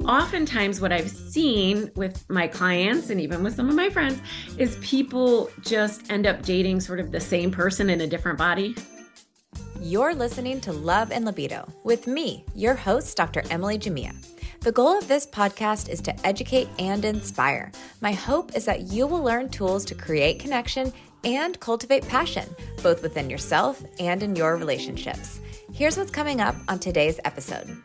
oftentimes what I've seen with my clients and even with some of my friends is people just end up dating sort of the same person in a different body. You're listening to Love and Libido with me, your host, Dr. Emily Jamia. The goal of this podcast is to educate and inspire. My hope is that you will learn tools to create connection and cultivate passion, both within yourself and in your relationships. Here's what's coming up on today's episode.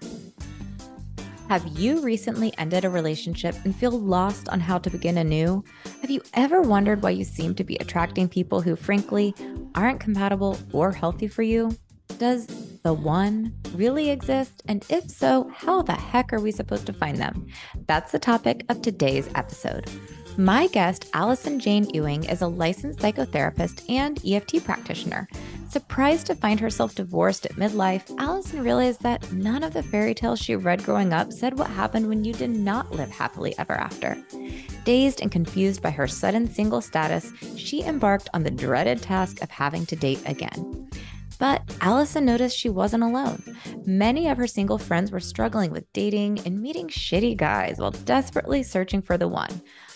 Have you recently ended a relationship and feel lost on how to begin anew? Have you ever wondered why you seem to be attracting people who, frankly, aren't compatible or healthy for you? Does the one really exist? And if so, how the heck are we supposed to find them? That's the topic of today's episode. My guest, Allison Jane Ewing, is a licensed psychotherapist and EFT practitioner. Surprised to find herself divorced at midlife, Allison realized that none of the fairy tales she read growing up said what happened when you did not live happily ever after. Dazed and confused by her sudden single status, she embarked on the dreaded task of having to date again. But Allison noticed she wasn't alone. Many of her single friends were struggling with dating and meeting shitty guys while desperately searching for the one.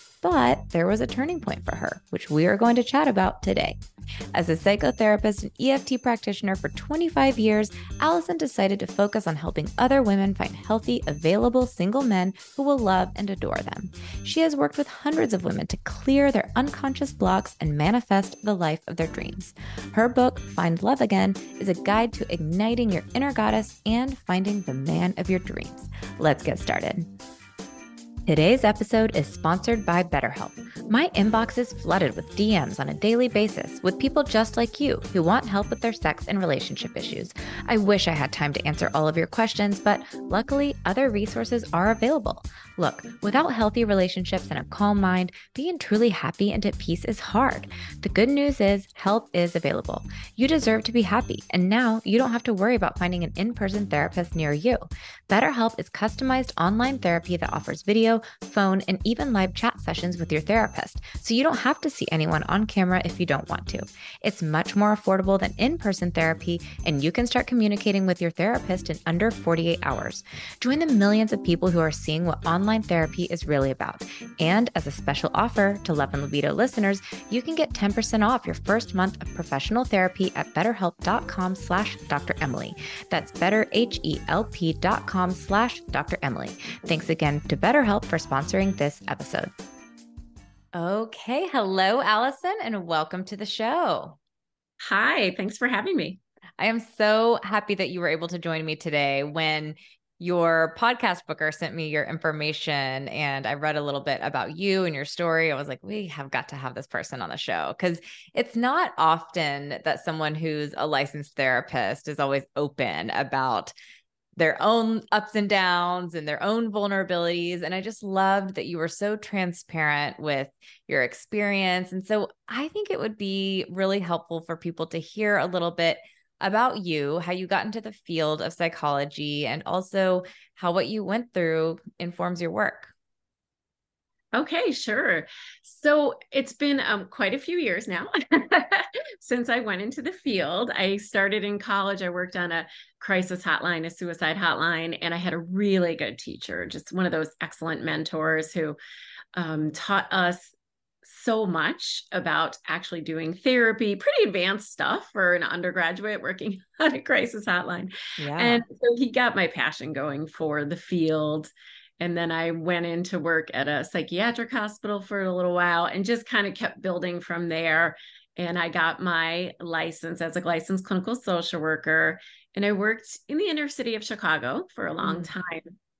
But there was a turning point for her, which we are going to chat about today. As a psychotherapist and EFT practitioner for 25 years, Allison decided to focus on helping other women find healthy, available single men who will love and adore them. She has worked with hundreds of women to clear their unconscious blocks and manifest the life of their dreams. Her book, Find Love Again, is a guide to igniting your inner goddess and finding the man of your dreams. Let's get started. Today's episode is sponsored by BetterHelp. My inbox is flooded with DMs on a daily basis with people just like you who want help with their sex and relationship issues. I wish I had time to answer all of your questions, but luckily other resources are available. Look, without healthy relationships and a calm mind, being truly happy and at peace is hard. The good news is help is available. You deserve to be happy, and now you don't have to worry about finding an in-person therapist near you. BetterHelp is customized online therapy that offers video, phone, and even live chat sessions with your therapist, so you don't have to see anyone on camera if you don't want to. It's much more affordable than in-person therapy, and you can start communicating with your therapist in under 48 hours. Join the millions of people who are seeing what online therapy is really about. And as a special offer to Love and Libido listeners, you can get 10% off your first month of professional therapy at betterhelp.com/Dr. Emily. That's betterhelp.com/Dr. Emily. Thanks again to BetterHelp for sponsoring this episode. Okay. Hello, Allison, and welcome to the show. Hi, thanks for having me. I am so happy that you were able to join me today. When your podcast booker sent me your information and I read a little bit about you and your story, I was like, we have got to have this person on the show, because it's not often that someone who's a licensed therapist is always open about their own ups and downs and their own vulnerabilities. And I just loved that you were so transparent with your experience. And so I think it would be really helpful for people to hear a little bit about you, how you got into the field of psychology, and also how what you went through informs your work. Okay, sure. So it's been quite a few years now since I went into the field. I started in college. I worked on a crisis hotline, a suicide hotline, and I had a really good teacher, just one of those excellent mentors who taught us so much about actually doing therapy, pretty advanced stuff for an undergraduate working on a crisis hotline. Yeah. And so he got my passion going for the field. And then I went into work at a psychiatric hospital for a little while and just kind of kept building from there. And I got my license as a licensed clinical social worker. And I worked in the inner city of Chicago for a long time.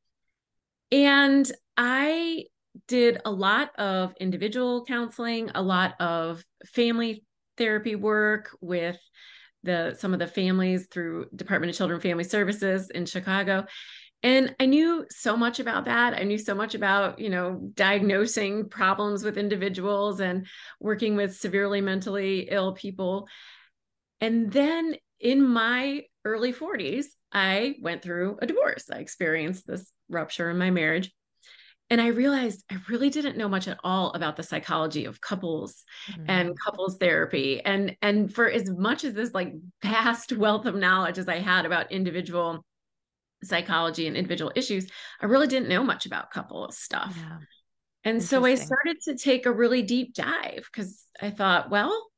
And I did a lot of individual counseling, a lot of family therapy work with some of the families through Department of Children and Family Services in Chicago. And I knew so much about that. I knew so much about, diagnosing problems with individuals and working with severely mentally ill people. And then in my early 40s, I went through a divorce. I experienced this rupture in my marriage. And I realized I really didn't know much at all about the psychology of couples and couples therapy. And for as much as this like vast wealth of knowledge as I had about individual psychology and individual issues, I really didn't know much about couple stuff. Yeah. And so I started to take a really deep dive because I thought, well,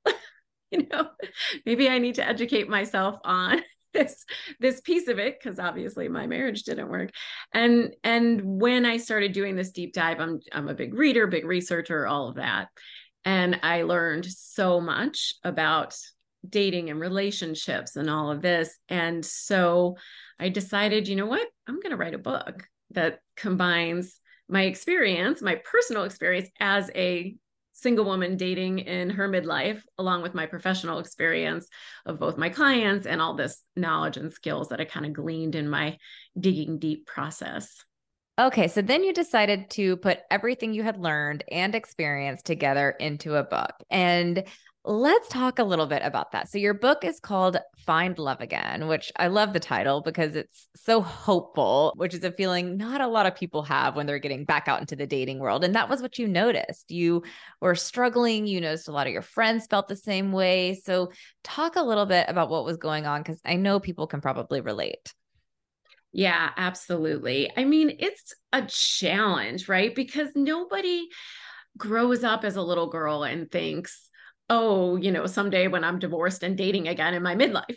maybe I need to educate myself on this piece of it, because obviously my marriage didn't work. And when I started doing this deep dive, I'm a big reader, big researcher, all of that. And I learned so much about dating and relationships and all of this. And so I decided, you know what? I'm going to write a book that combines my experience, my personal experience as a single woman dating in her midlife, along with my professional experience of both my clients and all this knowledge and skills that I kind of gleaned in my digging deep process. Okay, so then you decided to put everything you had learned and experienced together into a book. And let's talk a little bit about that. So your book is called Find Love Again, which I love the title because it's so hopeful, which is a feeling not a lot of people have when they're getting back out into the dating world. And that was what you noticed. You were struggling. You noticed a lot of your friends felt the same way. So talk a little bit about what was going on, because I know people can probably relate. Yeah, absolutely. I mean, it's a challenge, right? Because nobody grows up as a little girl and thinks, oh, someday when I'm divorced and dating again in my midlife,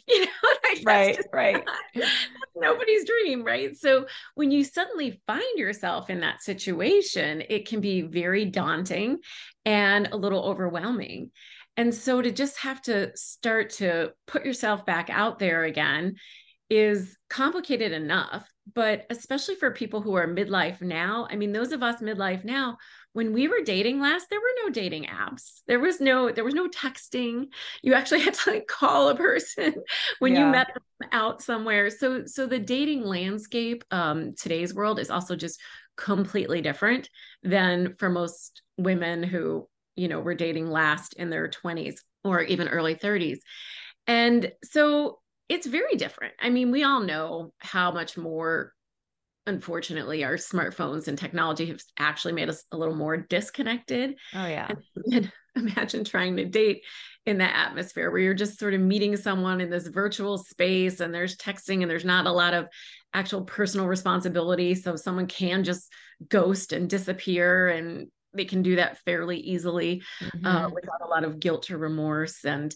Right. That's nobody's dream, right? So when you suddenly find yourself in that situation, it can be very daunting and a little overwhelming. And so to just have to start to put yourself back out there again is complicated enough, but especially for people who are midlife now. I mean, those of us midlife now, when we were dating last, there were no dating apps. There was no texting. You actually had to call a person when you met them out somewhere. So the dating landscape, today's world is also just completely different than for most women who, were dating last in their 20s or even early 30s. And so it's very different. I mean, we all know how much more, unfortunately, our smartphones and technology have actually made us a little more disconnected. Oh, yeah. And imagine trying to date in that atmosphere where you're just sort of meeting someone in this virtual space and there's texting and there's not a lot of actual personal responsibility. So someone can just ghost and disappear, and they can do that fairly easily without a lot of guilt or remorse. And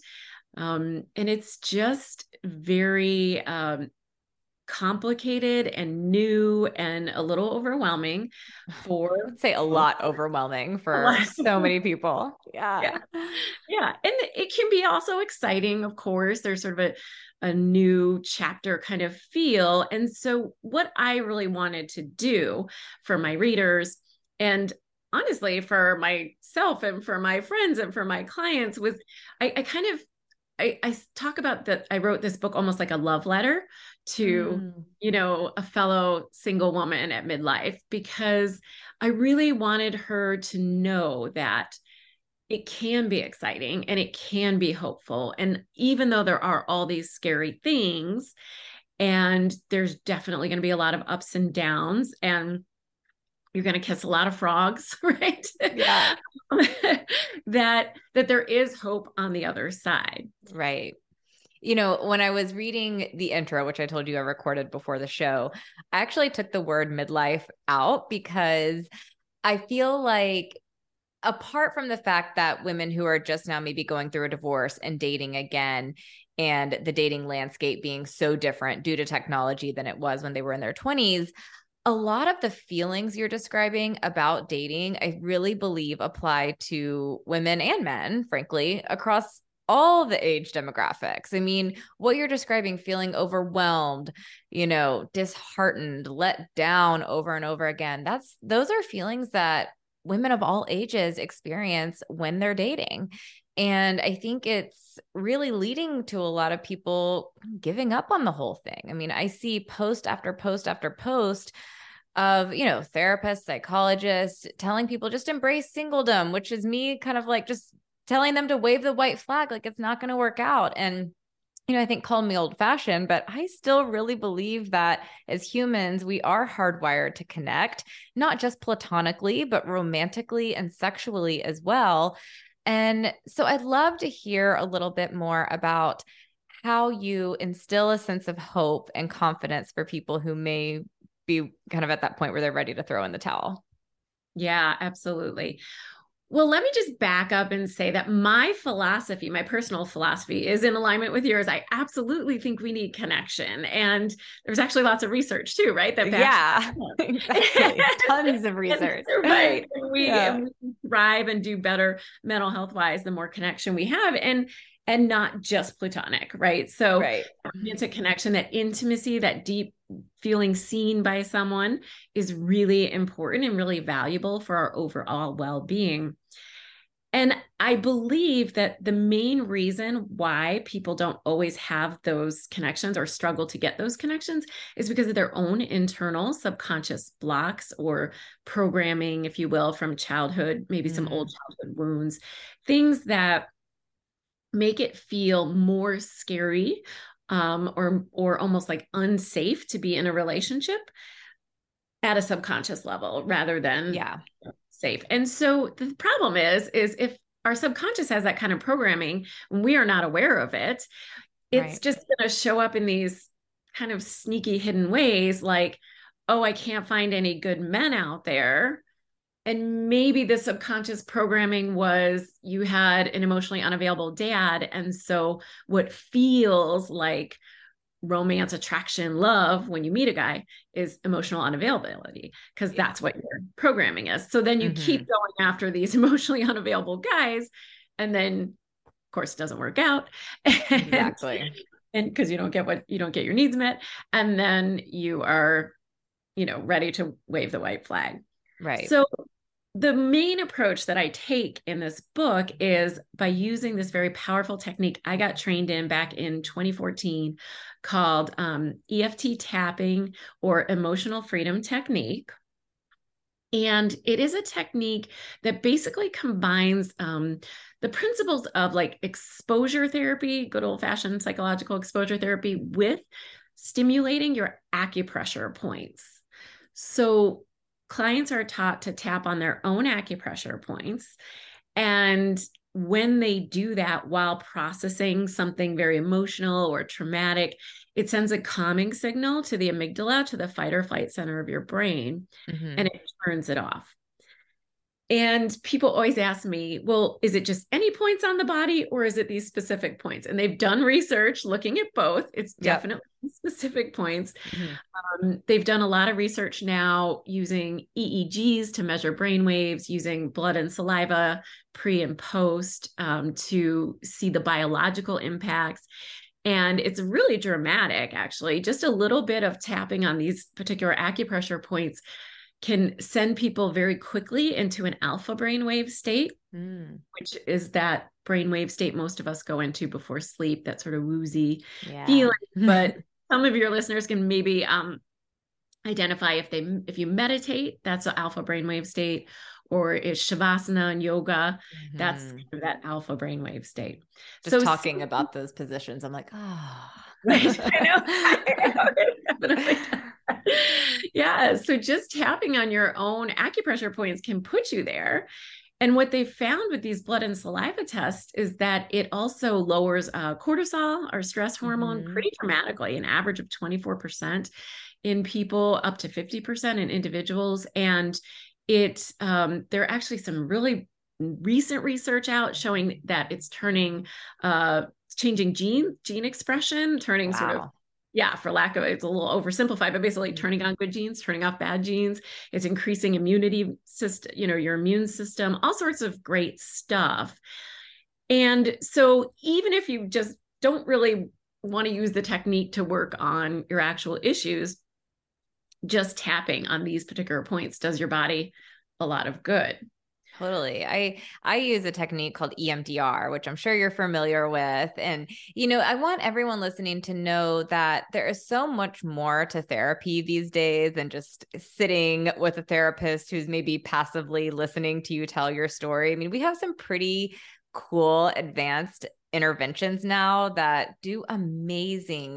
it's just very complicated and new and a little overwhelming for, I would say a lot overwhelming for so many people. Yeah. And it can be also exciting, of course. There's sort of a new chapter kind of feel. And so what I really wanted to do for my readers, and honestly for myself and for my friends and for my clients, was I talk about that. I wrote this book almost like a love letter to, a fellow single woman at midlife, because I really wanted her to know that it can be exciting and it can be hopeful. And even though there are all these scary things, and there's definitely going to be a lot of ups and downs, and you're going to kiss a lot of frogs, right? Yeah. that there is hope on the other side. Right. When I was reading the intro, which I told you I recorded before the show, I actually took the word midlife out because I feel like, apart from the fact that women who are just now maybe going through a divorce and dating again, and the dating landscape being so different due to technology than it was when they were in their 20s, a lot of the feelings you're describing about dating, I really believe apply to women and men, frankly, across all the age demographics. I mean, what you're describing, feeling overwhelmed, disheartened, let down over and over again, those are feelings that women of all ages experience when they're dating. And I think it's really leading to a lot of people giving up on the whole thing. I mean, I see post after post after post of, therapists, psychologists telling people just embrace singledom, which is me kind of like just telling them to wave the white flag, like it's not going to work out. And, I think call me old fashioned, but I still really believe that as humans, we are hardwired to connect, not just platonically, but romantically and sexually as well. And so I'd love to hear a little bit more about how you instill a sense of hope and confidence for people who may be kind of at that point where they're ready to throw in the towel. Yeah, absolutely. Well, let me just back up and say that my philosophy, my personal philosophy, is in alignment with yours. I absolutely think we need connection. And there's actually lots of research too, right? That backs exactly. Tons of research. Right. And we thrive and do better mental health wise the more connection we have. And not just platonic, right? So romantic connection, that intimacy, that deep feeling seen by someone is really important and really valuable for our overall well-being. And I believe that the main reason why people don't always have those connections or struggle to get those connections is because of their own internal subconscious blocks or programming, if you will, from childhood, maybe some old childhood wounds, things that make it feel more scary or almost like unsafe to be in a relationship at a subconscious level rather than safe. And so the problem is if our subconscious has that kind of programming and we are not aware of it, it's just going to show up in these kind of sneaky hidden ways like, oh, I can't find any good men out there. And maybe the subconscious programming was you had an emotionally unavailable dad. And so what feels like romance, attraction, love when you meet a guy is emotional unavailability, because that's what your programming is. So then you keep going after these emotionally unavailable guys. And then, of course, it doesn't work out. Exactly. And because you don't get your needs met. And then you are, ready to wave the white flag. Right. So the main approach that I take in this book is by using this very powerful technique I got trained in back in 2014 called EFT tapping or emotional freedom technique. And it is a technique that basically combines the principles of like exposure therapy, good old-fashioned psychological exposure therapy, with stimulating your acupressure points. So clients are taught to tap on their own acupressure points. And when they do that while processing something very emotional or traumatic, it sends a calming signal to the amygdala, to the fight or flight center of your brain, and it turns it off. And people always ask me, well, is it just any points on the body or is it these specific points? And they've done research looking at both. It's definitely specific points. They've done a lot of research now using EEGs to measure brain waves, using blood and saliva pre and post to see the biological impacts. And it's really dramatic, actually. Just a little bit of tapping on these particular acupressure points can send people very quickly into an alpha brainwave state, which is that brainwave state most of us go into before sleep, that sort of woozy feeling. But some of your listeners can maybe identify if you meditate, that's an alpha brainwave state, or is shavasana and yoga, that's that alpha brainwave state. Just talking about those positions, I'm like, right. I know. Definitely. Yeah. So just tapping on your own acupressure points can put you there. And what they found with these blood and saliva tests is that it also lowers cortisol, our stress hormone, pretty dramatically, an average of 24% in people, up to 50% in individuals. And there are actually some really recent research out showing that it's changing gene expression, turning sort of, for lack of it's a little oversimplified, but basically turning on good genes, turning off bad genes. It's increasing immunity system, your immune system, all sorts of great stuff. And so even if you just don't really want to use the technique to work on your actual issues, just tapping on these particular points does your body a lot of good. Totally. I use a technique called EMDR, which I'm sure you're familiar with. And, I want everyone listening to know that there is so much more to therapy these days than just sitting with a therapist who's maybe passively listening to you tell your story. I mean, we have some pretty cool advanced interventions now that do amazing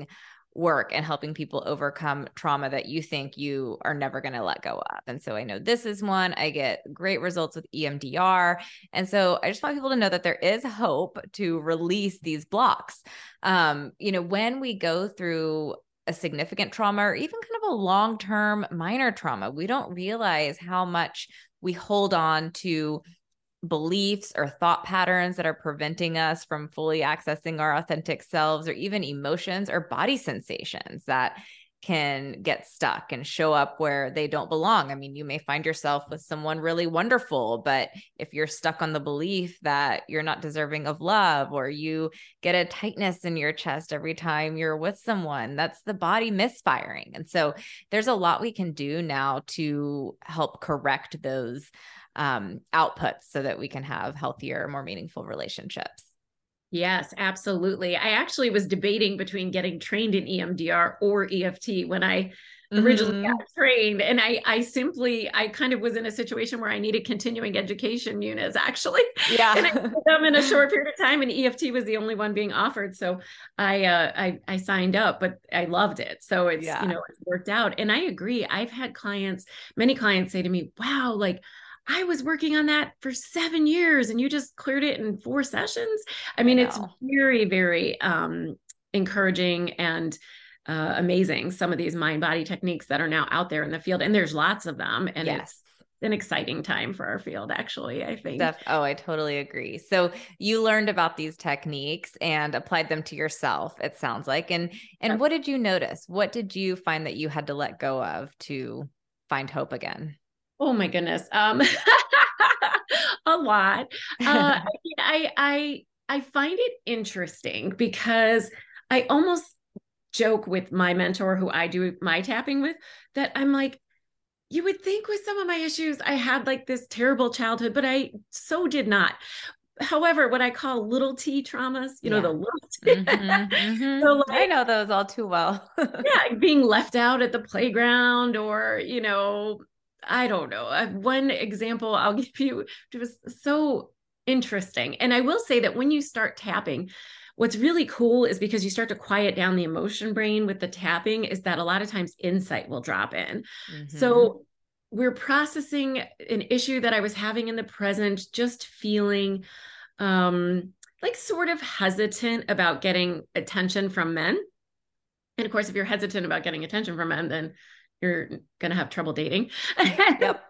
work and helping people overcome trauma that you think you are never going to let go of. And so I know this is one. I get great results with EMDR. And so I just want people to know that there is hope to release these blocks. When we go through a significant trauma or even kind of a long-term minor trauma, we don't realize how much we hold on to beliefs or thought patterns that are preventing us from fully accessing our authentic selves, or even emotions or body sensations that can get stuck and show up where they don't belong. I mean, you may find yourself with someone really wonderful, but if you're stuck on the belief that you're not deserving of love, or you get a tightness in your chest every time you're with someone, that's the body misfiring. And so there's a lot we can do now to help correct those outputs so that we can have healthier, more meaningful relationships. Yes, absolutely. I actually was debating between getting trained in EMDR or EFT when I originally got trained. And I kind of was in a situation where I needed continuing education units, actually. Yeah. And I did them in a short period of time, and EFT was the only one being offered. So I signed up, but I loved it. So it's, it's worked out. And I agree. I've had many clients say to me, wow, like, I was working on that for 7 years and you just cleared it in 4 sessions. I mean, it's very, very encouraging and amazing, some of these mind-body techniques that are now out there in the field. And there's lots of them. And it's an exciting time for our field, actually, I think. I totally agree. So you learned about these techniques and applied them to yourself, it sounds like. And what did you notice? What did you find that you had to let go of to find hope again? Oh my goodness. A lot. I find it interesting because I almost joke with my mentor who I do my tapping with that I'm like, you would think with some of my issues, I had like this terrible childhood, but I so did not. However, what I call little T traumas, the little T. So like, I know those all too well. Being left out at the playground, or, I don't know. One example I'll give you, it was so interesting. And I will say that when you start tapping, what's really cool is because you start to quiet down the emotion brain with the tapping, is that a lot of times insight will drop in. So we're processing an issue that I was having in the present, just feeling like sort of hesitant about getting attention from men. And of course, if you're hesitant about getting attention from men, then you're going to have trouble dating. Yep.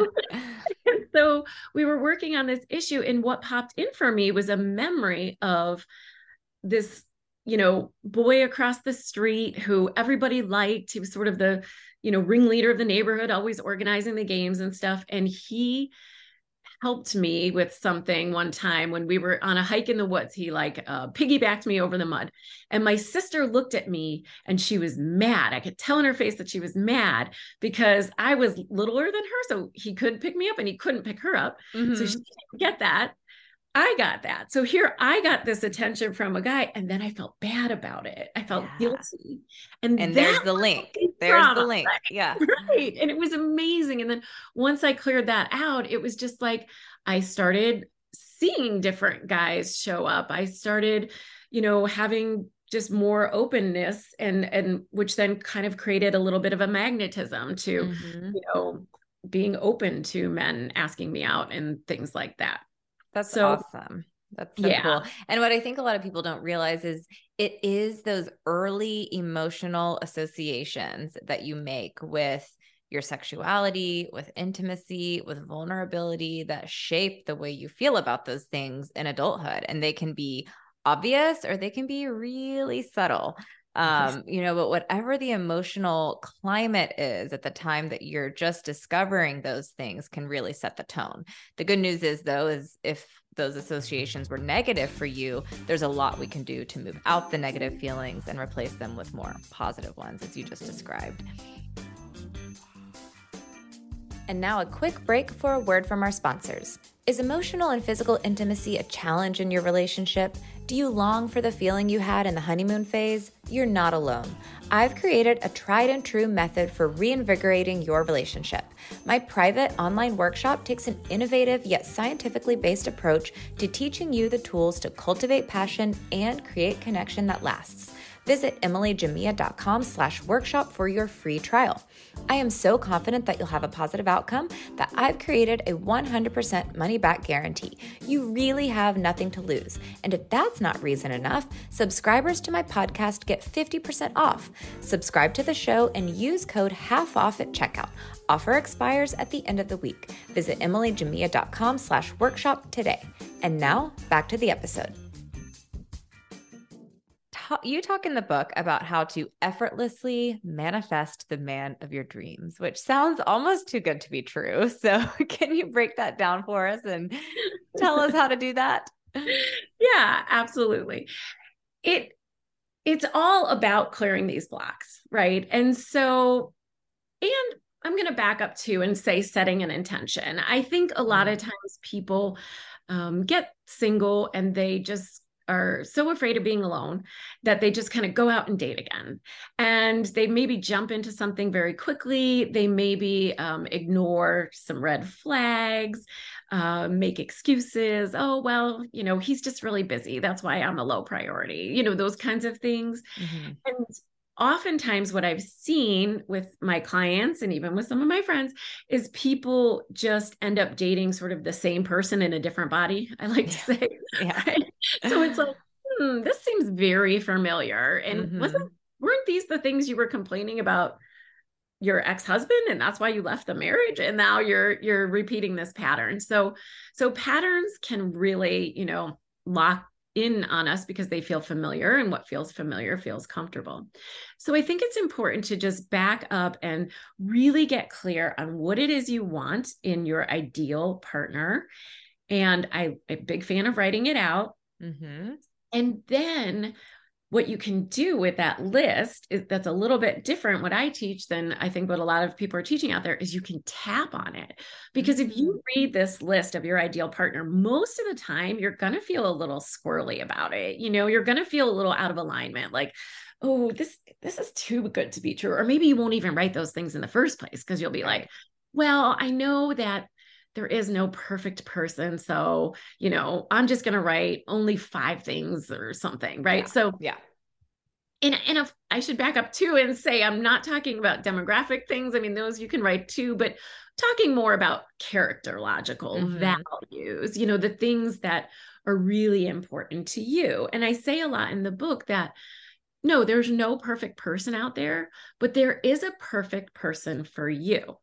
So we were working on this issue, and what popped in for me was a memory of this, boy across the street who everybody liked. He was sort of the, ringleader of the neighborhood, always organizing the games and stuff. And he helped me with something one time when we were on a hike in the woods. He piggybacked me over the mud, and my sister looked at me and she was mad. I could tell in her face that she was mad because I was littler than her. So he could pick me up and he couldn't pick her up. So she didn't get that. I got that. So here I got this attention from a guy, and then I felt bad about it. I felt guilty. And there's the link. There's the link. Yeah. Right. And it was amazing. And then once I cleared that out, it was just like, I started seeing different guys show up. I started, having just more openness, and which then kind of created a little bit of a magnetism to, being open to men asking me out and things like that. That's awesome. That's so cool. And what I think a lot of people don't realize is it is those early emotional associations that you make with your sexuality, with intimacy, with vulnerability that shape the way you feel about those things in adulthood. And they can be obvious or they can be really subtle. But whatever the emotional climate is at the time that you're just discovering those things can really set the tone. The good news is, though, is if those associations were negative for you, there's a lot we can do to move out the negative feelings and replace them with more positive ones, as you just described. And now a quick break for a word from our sponsors. Is emotional and physical intimacy a challenge in your relationship? Do you long for the feeling you had in the honeymoon phase? You're not alone. I've created a tried and true method for reinvigorating your relationship. My private online workshop takes an innovative yet scientifically based approach to teaching you the tools to cultivate passion and create connection that lasts. Visit emilyjamia.com/workshop for your free trial. I am so confident that you'll have a positive outcome that I've created a 100% money back guarantee. You really have nothing to lose. And if that's not reason enough, subscribers to my podcast get 50% off. Subscribe to the show and use code HALFOFF at checkout. Offer expires at the end of the week. Visit emilyjamia.com/workshop today. And now back to the episode. You talk in the book about how to effortlessly manifest the man of your dreams, which sounds almost too good to be true. So can you break that down for us and tell us how to do that? Yeah, absolutely. It's all about clearing these blocks, right? And I'm going to back up too and say setting an intention. I think a lot of times people get single and they just are so afraid of being alone that they just kind of go out and date again. And they maybe jump into something very quickly. They maybe ignore some red flags, make excuses. Oh, well, he's just really busy. That's why I'm a low priority, those kinds of things. Mm-hmm. And oftentimes what I've seen with my clients and even with some of my friends is people just end up dating sort of the same person in a different body, I like to say. Yeah. Right? So it's like, this seems very familiar. And weren't these the things you were complaining about your ex-husband, and that's why you left the marriage, and now you're repeating this pattern. So patterns can really, lock in on us because they feel familiar, and what feels familiar feels comfortable. So I think it's important to just back up and really get clear on what it is you want in your ideal partner. And I'm a big fan of writing it out. Mm-hmm. And then what you can do with that list is that's a little bit different. What I teach than I think what a lot of people are teaching out there is you can tap on it. Because if you read this list of your ideal partner, most of the time you're going to feel a little squirrely about it. You're going to feel a little out of alignment. Like, oh, this is too good to be true. Or maybe you won't even write those things in the first place because you'll be like, well, I know that there is no perfect person. So, I'm just going to write only 5 things or something. Right. Yeah. So, yeah. And if I should back up too and say, I'm not talking about demographic things. I mean, those you can write too, but talking more about characterological values, the things that are really important to you. And I say a lot in the book that no, there's no perfect person out there, but there is a perfect person for you.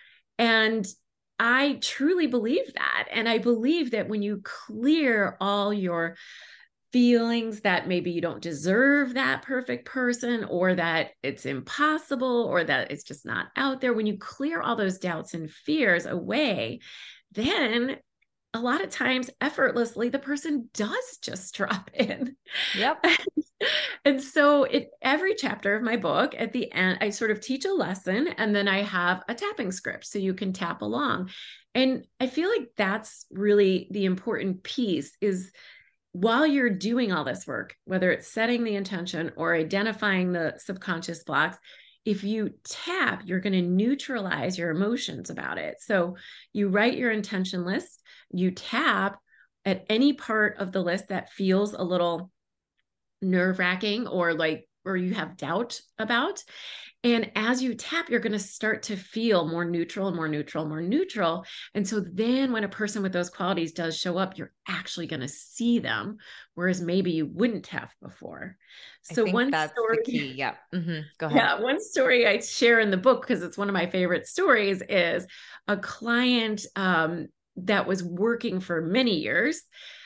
And I truly believe that. And I believe that when you clear all your feelings that maybe you don't deserve that perfect person, or that it's impossible, or that it's just not out there, when you clear all those doubts and fears away, then a lot of times effortlessly the person does just drop in. Yep. And so every chapter of my book, at the end, I sort of teach a lesson, and then I have a tapping script so you can tap along. And I feel like that's really the important piece is while you're doing all this work, whether it's setting the intention or identifying the subconscious blocks, if you tap, you're going to neutralize your emotions about it. So you write your intention list, you tap at any part of the list that feels a little nerve-wracking or you have doubt about. And as you tap, you're going to start to feel more neutral and more neutral, more neutral. And so then when a person with those qualities does show up, you're actually going to see them, whereas maybe you wouldn't have before. So that's the key. Yeah. Mm-hmm. Go ahead. Yeah. One story I share in the book, because it's one of my favorite stories, is a client that was working for many years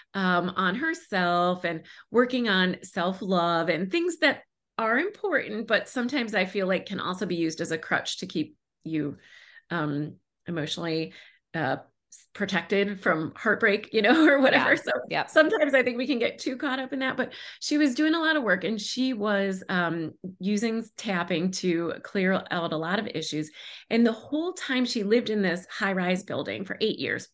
on herself and working on self-love and things that are important, but sometimes I feel like can also be used as a crutch to keep you emotionally protected from heartbreak, or whatever. Yeah. So sometimes I think we can get too caught up in that, but she was doing a lot of work, and she was using tapping to clear out a lot of issues. And the whole time she lived in this high-rise building for 8 years.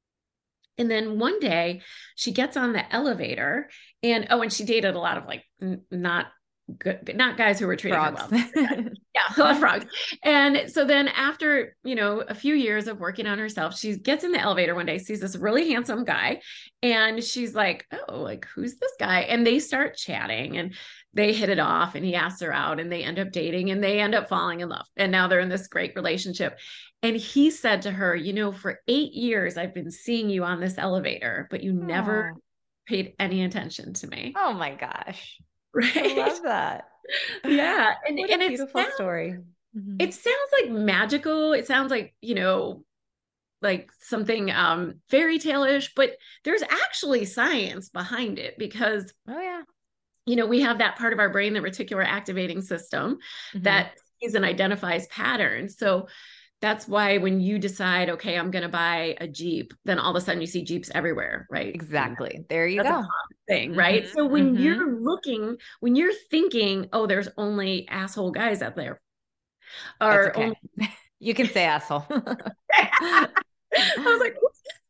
And then one day she gets on the elevator and she dated a lot of not guys who were treating her well. Yeah, a lot of frogs. And so then after, a few years of working on herself, she gets in the elevator one day, sees this really handsome guy, and she's like, oh, who's this guy? And they start chatting, and they hit it off and he asked her out and they end up dating and they end up falling in love. And now they're in this great relationship. And he said to her, for 8 years, I've been seeing you on this elevator, but you never paid any attention to me. Oh my gosh. Right. I love that. Yeah. What a beautiful story. It sounds like magical. It sounds like, like something fairy tale-ish, but there's actually science behind it because we have that part of our brain, the reticular activating system, that sees and identifies patterns. So that's why when you decide, okay, I'm going to buy a Jeep, then all of a sudden you see Jeeps everywhere, right? Exactly. There you go. That's a common thing, right? So when you're thinking, oh, there's only asshole guys out there. Or okay. You can say asshole. I was like,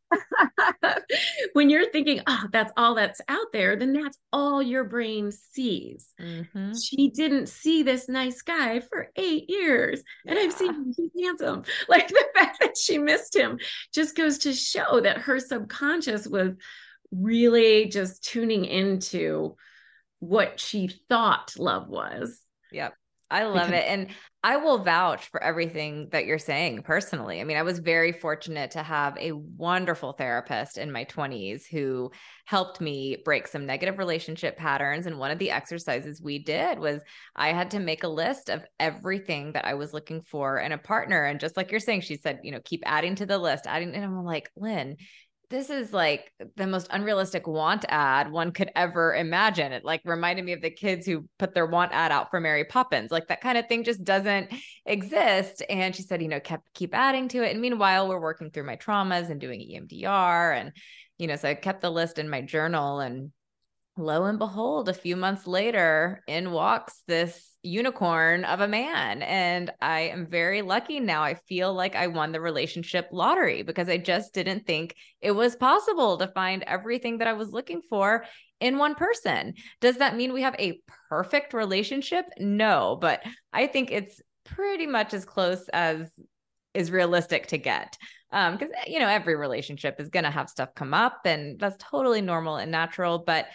when you're thinking, oh, that's all that's out there, then that's all your brain sees. She didn't see this nice guy for 8 years. And I've seen him, he's handsome. Like the fact that she missed him just goes to show that her subconscious was really just tuning into what she thought love was. Yep. I love it. And I will vouch for everything that you're saying personally. I mean, I was very fortunate to have a wonderful therapist in my 20s who helped me break some negative relationship patterns. And one of the exercises we did was I had to make a list of everything that I was looking for in a partner. And just like you're saying, she said, keep adding to the list, adding. And I'm like, Lynn, this is like the most unrealistic want ad one could ever imagine. It like reminded me of the kids who put their want ad out for Mary Poppins. Like that kind of thing just doesn't exist. And she said, keep adding to it. And meanwhile, we're working through my traumas and doing EMDR. And, so I kept the list in my journal, and lo and behold, a few months later, in walks this unicorn of a man. And I am very lucky now. I feel like I won the relationship lottery because I just didn't think it was possible to find everything that I was looking for in one person. Does that mean we have a perfect relationship? No, but I think it's pretty much as close as is realistic to get. Because, every relationship is going to have stuff come up, and that's totally normal and natural. But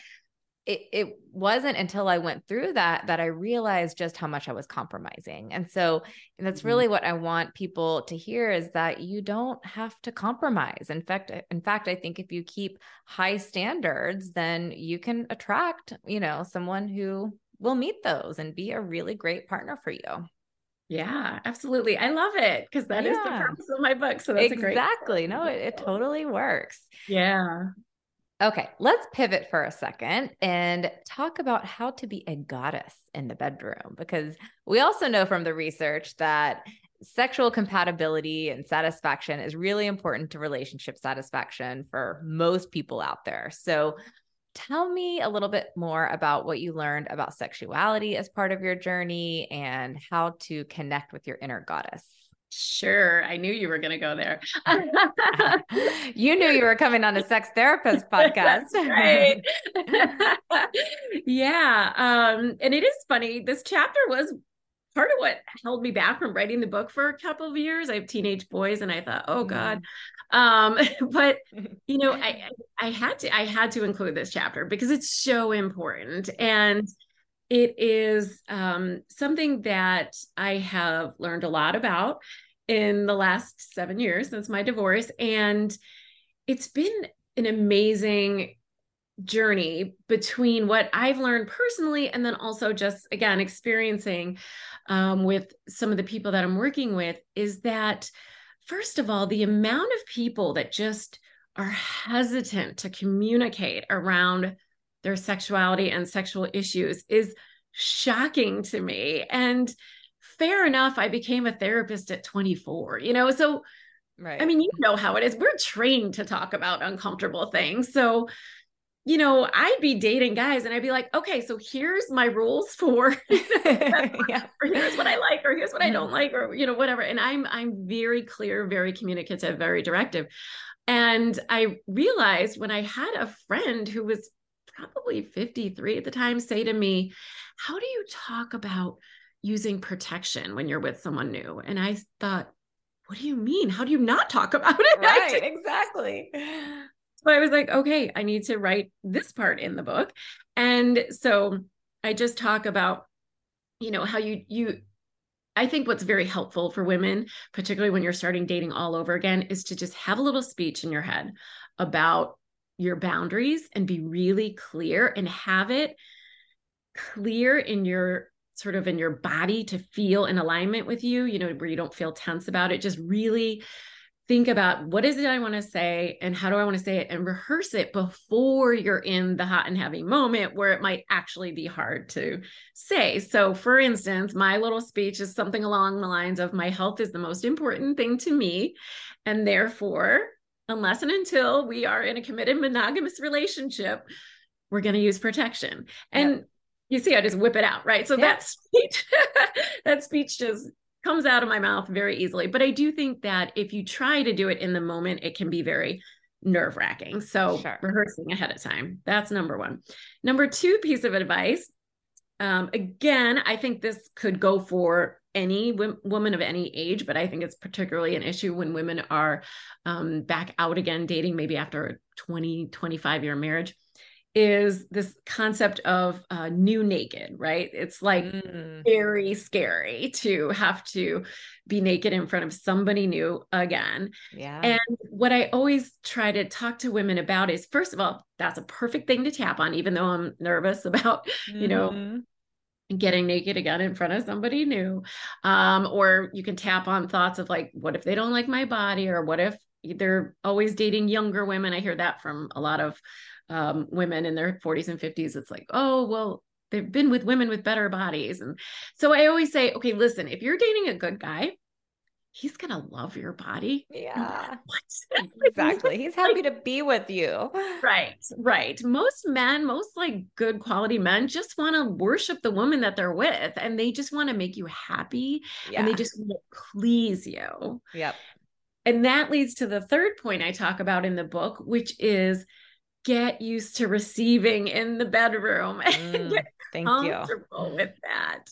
it wasn't until I went through that I realized just how much I was compromising. And so that's really what I want people to hear, is that you don't have to compromise. In fact, I think if you keep high standards, then you can attract, someone who will meet those and be a really great partner for you. Yeah, absolutely. I love it because that is the purpose of my book. So that's exactly. No, it totally works. Yeah. Okay, let's pivot for a second and talk about how to be a goddess in the bedroom, because we also know from the research that sexual compatibility and satisfaction is really important to relationship satisfaction for most people out there. So tell me a little bit more about what you learned about sexuality as part of your journey and how to connect with your inner goddess. Sure. I knew you were going to go there. You knew you were coming on a sex therapist podcast. Right. Yeah. And it is funny. This chapter was part of what held me back from writing the book for a couple of years. I have teenage boys and I thought, oh God. But I had to include this chapter because it's so important. And it is something that I have learned a lot about in the last 7 years since my divorce. And it's been an amazing journey between what I've learned personally and then also just, again, experiencing with some of the people that I'm working with, is that, first of all, the amount of people that just are hesitant to communicate around their sexuality and sexual issues is shocking to me. And fair enough, I became a therapist at 24, so right. I mean, how it is. We're trained to talk about uncomfortable things. So, I'd be dating guys and I'd be like, okay, so here's my rules for, or here's what I like, or here's what I don't like, or, whatever. And I'm very clear, very communicative, very directive. And I realized when I had a friend who was probably 53 at the time say to me, how do you talk about using protection when you're with someone new? And I thought, what do you mean? How do you not talk about it? Right, exactly. So I was like, okay, I need to write this part in the book. And so I just talk about, how I think what's very helpful for women, particularly when you're starting dating all over again, is to just have a little speech in your head about your boundaries and be really clear and have it clear in your sort of in your body to feel in alignment with you, where you don't feel tense about it. Just really think about what is it I want to say and how do I want to say it, and rehearse it before you're in the hot and heavy moment where it might actually be hard to say. So for instance, my little speech is something along the lines of, my health is the most important thing to me. And therefore, unless and until we are in a committed monogamous relationship, we're going to use protection. And Yep. you see, I just whip it out, right? So Yeah. that speech just comes out of my mouth very easily. But I do think that if you try to do it in the moment, it can be very nerve-wracking. So Sure. rehearsing ahead of time, that's number one. Number two piece of advice, again, I think this could go for any woman of any age, but I think it's particularly an issue when women are back out again dating, maybe after a 20, 25-year marriage, is this concept of new naked, right? It's like very scary to have to be naked in front of somebody new again. Yeah. And what I always try to talk to women about is, first of all, that's a perfect thing to tap on, even though I'm nervous about, getting naked again in front of somebody new. Or you can tap on thoughts of like, what if they don't like my body? Or what if they're always dating younger women? I hear that from a lot of women in their 40s and 50s. It's like, oh, well, they've been with women with better bodies. And so I always say, okay, listen, if you're dating a good guy, he's going to love your body. Yeah. What? Exactly. He's happy to be with you. Right. Most men, most like good quality men just want to worship the woman that they're with, and they just want to make you happy, and they just want to please you. Yep. And that leads to the third point I talk about in the book, which is get used to receiving in the bedroom and get comfortable with that.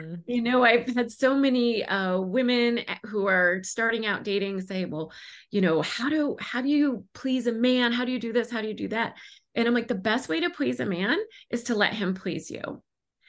I've had so many women who are starting out dating say, well, how do you please a man? How do you do this? How do you do that? And I'm like, the best way to please a man is to let him please you.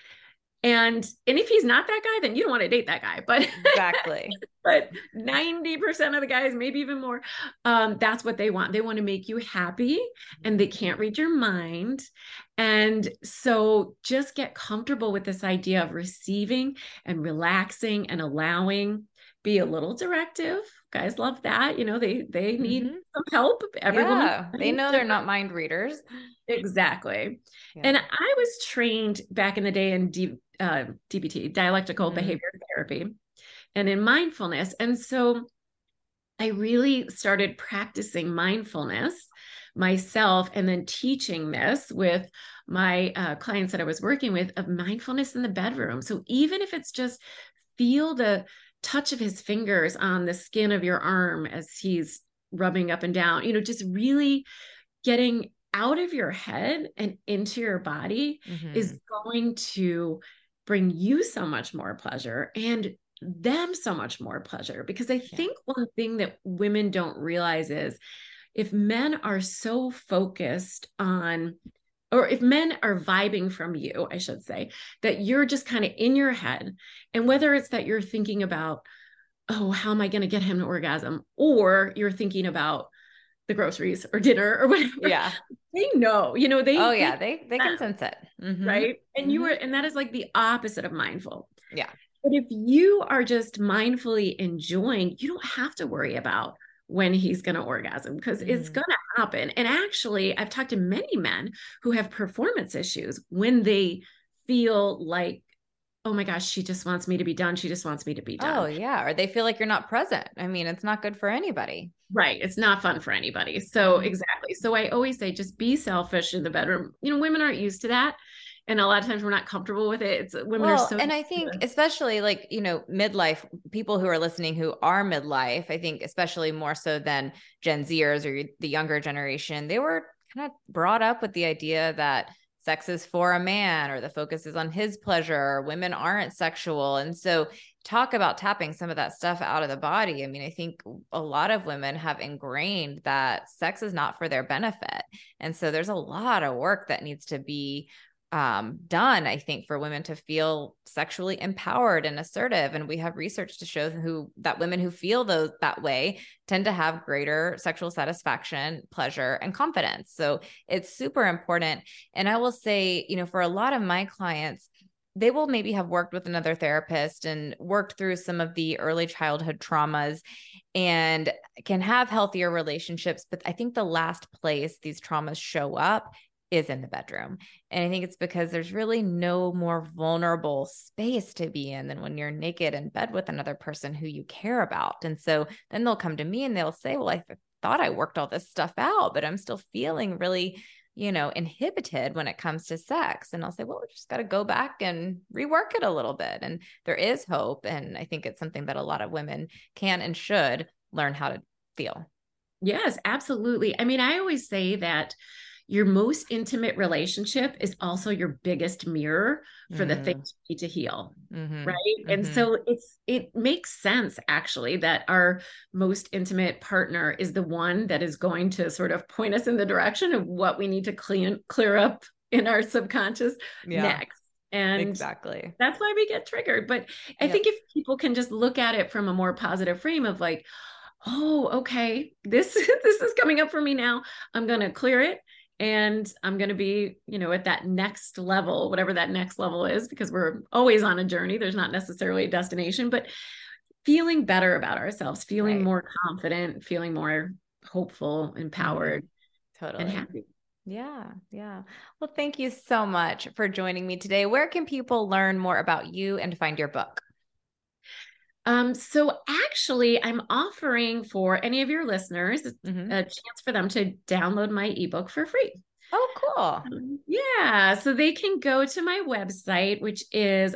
And if he's not that guy, then you don't want to date that guy. But exactly. But 90% of the guys, maybe even more, that's what they want. They want to make you happy, and they can't read your mind. And so just get comfortable with this idea of receiving and relaxing and allowing. Be a little directive. Guys love that. They need some help. Everyone, they know they're not mind readers. Exactly. Yeah. And I was trained back in the day in DBT, dialectical behavior therapy, and in mindfulness. And so I really started practicing mindfulness myself, and then teaching this with my clients that I was working with, of mindfulness in the bedroom. So even if it's just feel the touch of his fingers on the skin of your arm as he's rubbing up and down, just really getting out of your head and into your body is going to bring you so much more pleasure and them so much more pleasure. Because I think one thing that women don't realize is, if men are so focused on, or if men are vibing from you, I should say, that you're just kind of in your head, and whether it's that you're thinking about, oh, how am I going to get him to orgasm? Or you're thinking about the groceries or dinner or whatever. Yeah. They know, they can sense it. Right. And and that is like the opposite of mindful. Yeah. But if you are just mindfully enjoying, you don't have to worry about when he's going to orgasm, because it's going to happen. And actually, I've talked to many men who have performance issues when they feel like, oh my gosh, she just wants me to be done. She just wants me to be done. Oh yeah. Or they feel like you're not present. I mean, it's not good for anybody. Right. It's not fun for anybody. So exactly. So I always say, just be selfish in the bedroom. Women aren't used to that. And a lot of times we're not comfortable with it. Women are so. And I think especially like, midlife, people who are listening who are midlife, I think especially more so than Gen Zers or the younger generation, they were kind of brought up with the idea that sex is for a man, or the focus is on his pleasure, or women aren't sexual. And so talk about tapping some of that stuff out of the body. I mean, I think a lot of women have ingrained that sex is not for their benefit. And so there's a lot of work that needs to be done, I think, for women to feel sexually empowered and assertive. And we have research to show that women who feel that way tend to have greater sexual satisfaction, pleasure, and confidence. So it's super important. And I will say, for a lot of my clients, they will maybe have worked with another therapist and worked through some of the early childhood traumas and can have healthier relationships. But I think the last place these traumas show up is in the bedroom. And I think it's because there's really no more vulnerable space to be in than when you're naked in bed with another person who you care about. And so then they'll come to me and they'll say, well, I thought I worked all this stuff out, but I'm still feeling really, inhibited when it comes to sex. And I'll say, well, we just got to go back and rework it a little bit. And there is hope. And I think it's something that a lot of women can and should learn how to feel. Yes, absolutely. I mean, I always say that your most intimate relationship is also your biggest mirror for the things you need to heal. Right. And so it makes sense actually that our most intimate partner is the one that is going to sort of point us in the direction of what we need to clear up in our subconscious next. And exactly, that's why we get triggered. But I think if people can just look at it from a more positive frame of like, oh, okay, this is coming up for me now. I'm going to clear it. And I'm going to be, at that next level, whatever that next level is, because we're always on a journey. There's not necessarily a destination, but feeling better about ourselves, feeling more confident, feeling more hopeful, empowered, and happy. Yeah. Yeah. Well, thank you so much for joining me today. Where can people learn more about you and find your book? So actually I'm offering for any of your listeners a chance for them to download my ebook for free. Oh, cool. Yeah. So they can go to my website, which is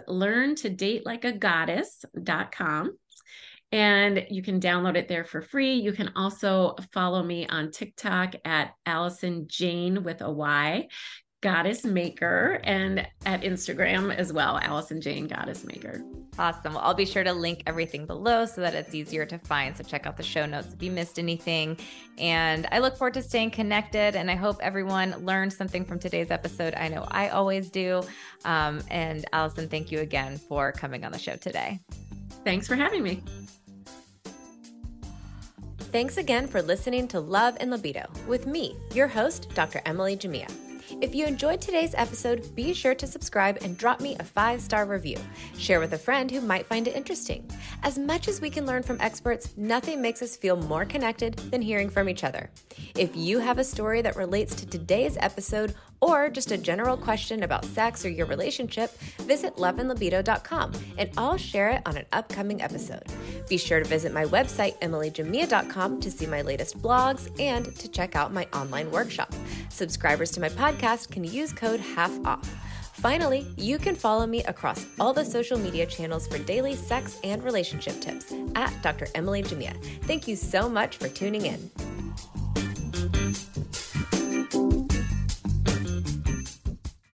learntodatelikeagoddess.com. And you can download it there for free. You can also follow me on TikTok at Allison Jane with a Y, Goddess Maker, and at Instagram as well, Allison Jane Goddess Maker. Awesome. Well, I'll be sure to link everything below so that it's easier to find. So check out the show notes if you missed anything. And I look forward to staying connected. And I hope everyone learned something from today's episode. I know I always do. And Allison, thank you again for coming on the show today. Thanks for having me. Thanks again for listening to Love and Libido with me, your host, Dr. Emily Jamia. If you enjoyed today's episode, be sure to subscribe and drop me a 5-star review. Share with a friend who might find it interesting. As much as we can learn from experts, nothing makes us feel more connected than hearing from each other. If you have a story that relates to today's episode or just a general question about sex or your relationship, visit loveandlibido.com and I'll share it on an upcoming episode. Be sure to visit my website, emilyjamia.com, to see my latest blogs and to check out my online workshop. Subscribers to my podcast can use code HALFOFF. Finally, you can follow me across all the social media channels for daily sex and relationship tips at Dr. Emily Jamia. Thank you so much for tuning in.